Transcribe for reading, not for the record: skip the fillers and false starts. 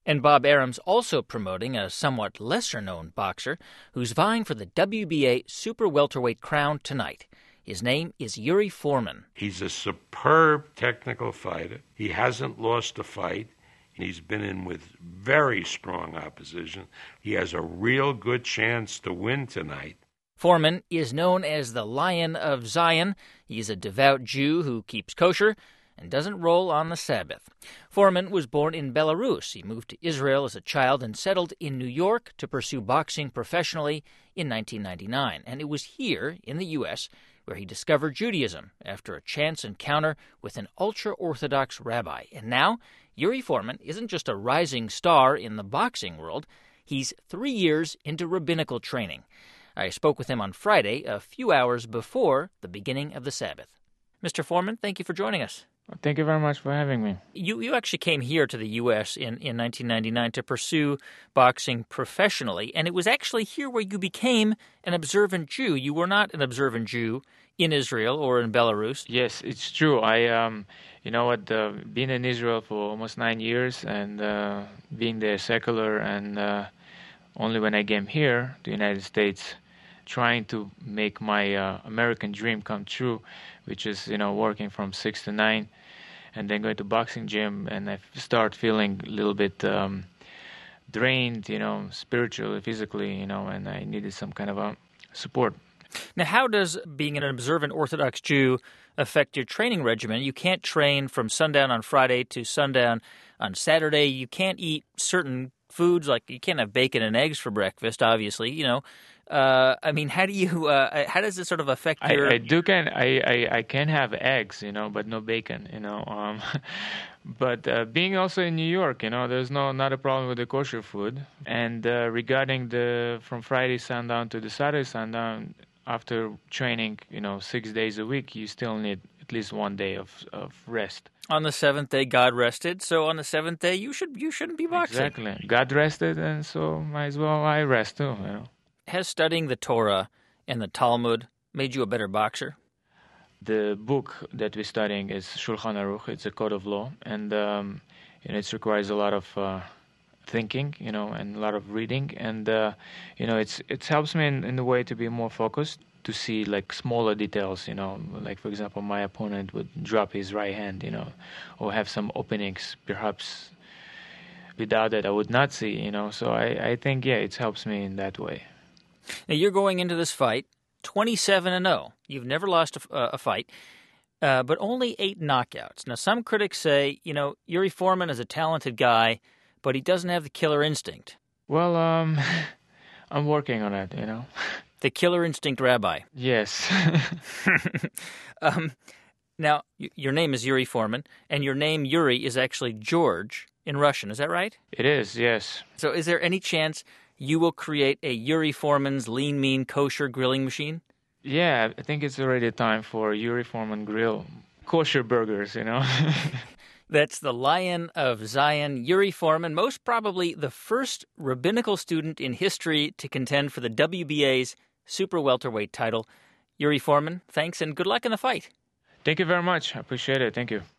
And Bob Arum's also promoting a somewhat lesser-known boxer who's vying for the WBA super welterweight crown tonight. His name is Yuri Foreman. He's a superb technical fighter. He hasn't lost a fight. He's been in with very strong opposition. He has a real good chance to win tonight. Foreman is known as the Lion of Zion. He's a devout Jew who keeps kosher and doesn't roll on the Sabbath. Foreman was born in Belarus. He moved to Israel as a child and settled in New York to pursue boxing professionally in 1999. And it was here in the U.S. where he discovered Judaism after a chance encounter with an ultra-Orthodox rabbi. And now, Yuri Foreman isn't just a rising star in the boxing world. He's 3 years into rabbinical training. I spoke with him on Friday, a few hours before the beginning of the Sabbath. Mr. Foreman, thank you for joining us. Thank you very much for having me. You actually came here to the U.S. in 1999 to pursue boxing professionally, and it was actually here where you became an observant Jew. You were not an observant Jew in Israel or in Belarus. Yes, it's true. Being in Israel for almost 9 years and being there secular, and only when I came here to the United States, trying to make my American dream come true, which is, working from 6 to 9 and then going to boxing gym, and I start feeling a little bit drained, spiritually, physically, and I needed some kind of support. Now, how does being an observant Orthodox Jew affect your training regimen? You can't train from sundown on Friday to sundown on Saturday. You can't eat certain foods, like you can't have bacon and eggs for breakfast, obviously, how does this sort of affect your... I can have eggs, but no bacon, But being also in New York, there's not a problem with the kosher food. And regarding from Friday sundown to the Saturday sundown, after training, 6 days a week, you still need at least 1 day of rest. On the seventh day, God rested. So on the seventh day, you shouldn't be boxing. Exactly. God rested, and so might as well I rest too. Has studying the Torah and the Talmud made you a better boxer? The book that we're studying is Shulchan Aruch. It's a code of law, and it requires a lot of thinking, and a lot of reading, and it helps me in the way to be more focused, to see like smaller details, like for example, my opponent would drop his right hand, or have some openings, perhaps without that I would not see, So I think it helps me in that way. Now you're going into this fight 27-0. You've never lost a fight, but only 8 knockouts. Now some critics say, Yuri Foreman is a talented guy, but he doesn't have the killer instinct. Well, I'm working on it, The killer instinct rabbi. Yes. Now, your name is Yuri Foreman, and your name, Yuri, is actually George in Russian. Is that right? It is, yes. So is there any chance you will create a Yuri Foreman's lean, mean, kosher grilling machine? Yeah, I think it's already time for Yuri Foreman grill. Kosher burgers, That's the Lion of Zion, Yuri Foreman, most probably the first rabbinical student in history to contend for the WBA's super welterweight title. Yuri Foreman, thanks and good luck in the fight. Thank you very much. I appreciate it. Thank you.